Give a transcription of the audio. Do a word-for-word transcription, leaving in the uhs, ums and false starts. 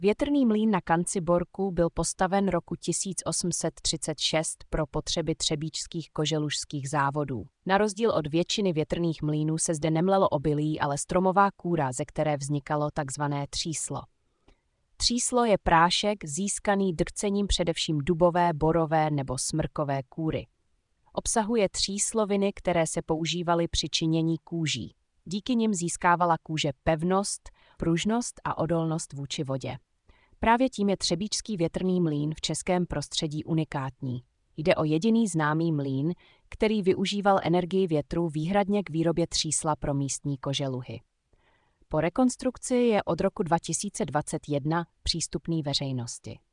Větrný mlýn na Kanciborku byl postaven roku tisíc osm set třicet šest pro potřeby třebíčských koželužských závodů. Na rozdíl od většiny větrných mlýnů se zde nemlelo obilí, ale stromová kůra, ze které vznikalo takzvané tříslo. Tříslo je prášek získaný drcením především dubové, borové nebo smrkové kůry. Obsahuje třísloviny, které se používaly při činění kůží. Díky nim získávala kůže pevnost, pružnost a odolnost vůči vodě. Právě tím je třebíčský větrný mlýn v českém prostředí unikátní. Jde o jediný známý mlýn, který využíval energii větru výhradně k výrobě třísla pro místní koželuhy. Po rekonstrukci je od roku dva tisíce dvacet jedna přístupný veřejnosti.